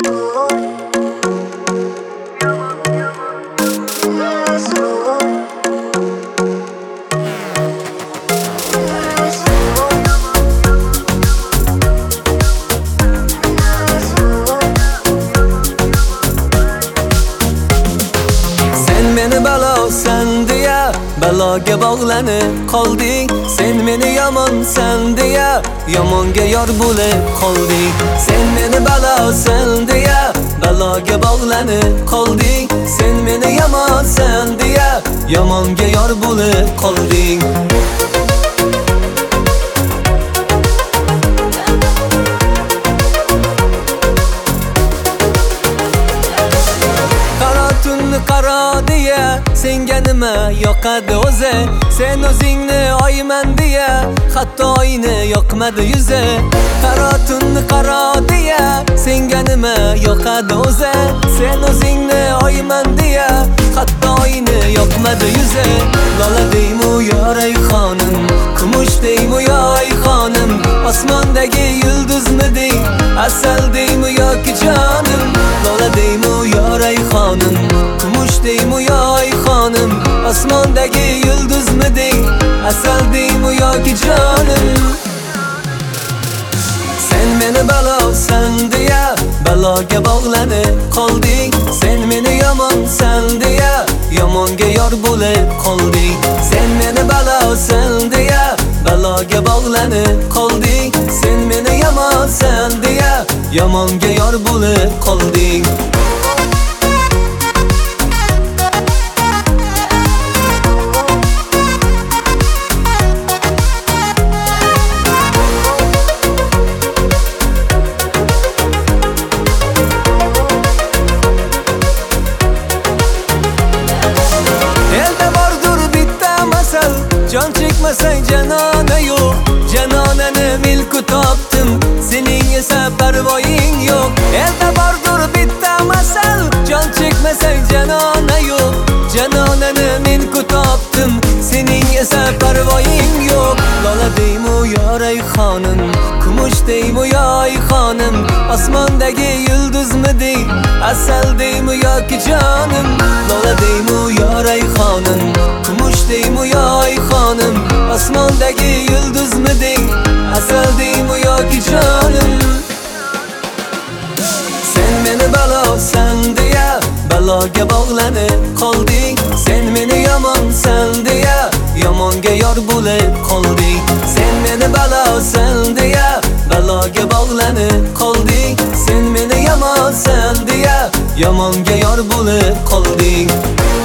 Sen diye baloga bog'lanib qolding. Sen meni yomonsan diye yomonga yor bo'lib qolding. Sen meni balosan diye baloga bog'lanib qolding. Sen meni yomonsan diye yomonga yor bo'lib qolding. Qaro diye senga nima yoqadi o'zi? Sen o'zingni oyman diye hatto oyni yoqmadi yuzi. Qaro diye senga nima yoqadi o'zi? Sen o'zingni oyman diye hatto oyni yoqmadi yuzi. Lola deymi yoray xonim, kumush deymi yoy xonim, osmondagi yulduzmi dey, asal deymi yoki jonim? Lola deymi yoray xonim, kumush deymi yoy xonim, osmondagi yulduzmi dey, asal deymi yoki jonim? Sen meni balosan diye baloga bog'lanib qolding. Sen meni yomonsan diye yomonga yor bo'lib qolding. Sen meni balosan diye baloga bog'lanib qolding. Sen meni yomonsan diye yomonga yor bo'lib qolding. Can çekmesen canana yok, canananı milku toptum, senin ise pervoyin yok. Elde vardır bitti masal, can çekmesen canana yok, canananı milku toptum, senin ise pervoyin yok. Lola deymi yoray xonim, kumush deymi yoy xonim, osmondagi yulduzmi dey, asal deymi yoki jonim? Lola deymi yoray xonim, kumush deymi yoy xonim, osmondagi yulduzmi dey, asal deymi yoki jonim? Sen meni balosan diye baloga bog'lanib qolding. Sen meni yomonsan diye yomonga yor bo'lib qolding. Sen meni balosan diye baloga bog'lanib qolding. Sen meni yomonsan diye yomonga yor bo'lib qolding.